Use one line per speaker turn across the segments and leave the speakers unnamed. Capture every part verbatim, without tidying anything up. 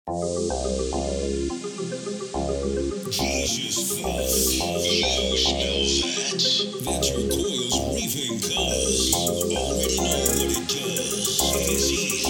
Jesus fuck. You smell that? Venture Coils Reefing Colors. Already know what it does. It's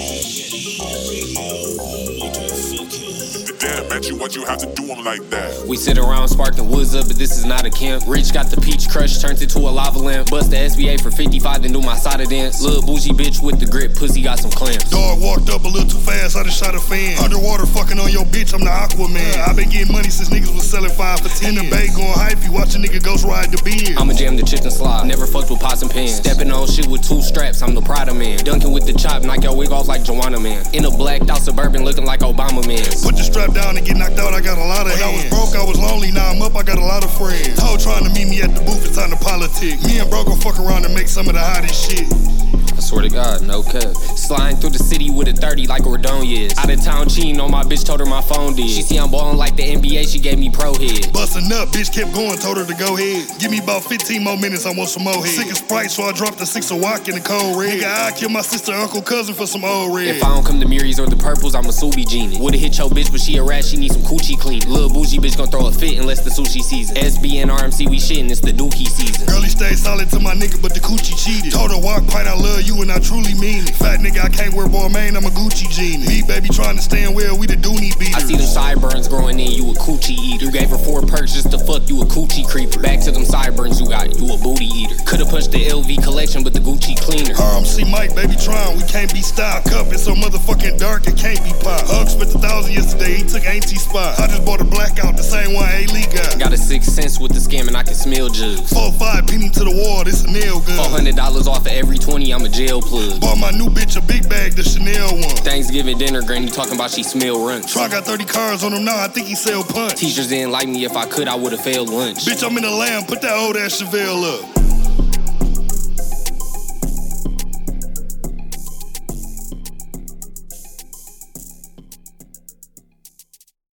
easy to radio, motherfucker.
Damn, Matthew, what you have to do them like that?
We sit around sparking woods up, but this is not a camp. Rich got the peach crush, turned it to a lava lamp. Bust the S B A for fifty-five, then do my side dance. Little bougie bitch with the grip, pussy got some clamps.
Dog walked up a little too fast, I just shot a fan. Underwater fucking on your bitch, I'm the Aquaman. I been getting money since niggas was selling five for ten. In the bay going hype, you watch a nigga ghost ride the beard.
I'ma jam the chicken slide, never fucked with pots and pans. Stepping on shit with two straps, I'm the Prada man. Dunking with the chop, knock your wig off like Joanna man. In a blacked out Suburban looking like Obama man.
Put the strap down and get knocked out, I got a lot of when hands. I was broke, I was lonely, now I'm up, I got a lot of friends. Told trying to meet me at the booth, it's time to politic. Me and bro gon' fuck around and make some of the hottest shit.
I swear to God, no cap. Sliding through the city with a thirty like Rodoniez. Out of town cheating on my bitch, told her my phone did. She see I'm ballin' like the N B A, she gave me pro head.
Bustin' up, bitch kept going, told her to go ahead. Give me about fifteen more minutes, I want some more head. Sick of Sprite, so I dropped a six of walk in the cold red. Nigga, I kill my sister, uncle, cousin for some old red.
If I don't come to Muri's or the Purples, I'm a Subi genie. Would've hit your bitch, but she a rat, she need some coochie clean. Little bougie bitch gon' throw a fit unless the sushi season. S B and R M C, we shittin', it's the dookie season.
Girlie stayed solid to my nigga, but the coochie cheated. Told her walk pint, I love you and I truly mean it. Fat nigga, I can't wear Balmain, I'm a Gucci genie. Me, baby, trying to stand well, we the Dooney beaters.
I see them sideburns growing in, you a coochie eater. You gave her four perks just to fuck, you a coochie creeper. Back to them sideburns you got, you a booty eater. Could've punched the L V collection, but the Gucci cleaner.
R M C Mike, baby, trying, we can't be stopped. Cup, it's so motherfucking dark, it can't be popped. Hug spent a thousand yesterday, he took Auntie spot. I just bought a blackout, the same one A-Lee got.
Got a sixth sense with the scam and I can smell jugs.
Four five, penny to the wall, this a nail gun.
Four hundred dollars off of every twenty, I'm a jail plug.
Bought my new bitch a big bag, the Chanel one.
Thanksgiving dinner, granny talking about she smell runch.
Try got thirty cars on him now, I think he sell punch.
Teachers didn't like me, if I could, I would've failed lunch.
Bitch, I'm in the lamb, put that old ass Chevelle up.